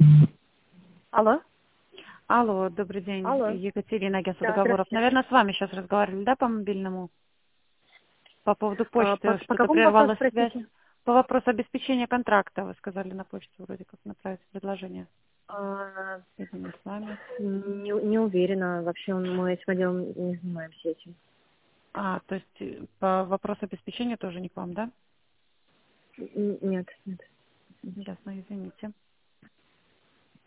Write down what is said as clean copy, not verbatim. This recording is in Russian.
Алло? Алло, добрый день, Алло. Екатерина, агентство Да, договоров. здравствуйте. Наверное, с вами сейчас разговаривали, да, по мобильному? По поводу По почты, что-то какому вопросу, прервалась связь. простите? По вопросу обеспечения контракта, вы сказали на почту вроде как направить предложение. А, Видимо, с вами. не уверена. Вообще мы этим отделом не занимаемся этим. То есть по вопросу обеспечения тоже не к вам, да? Нет, нет. Ясно, извините.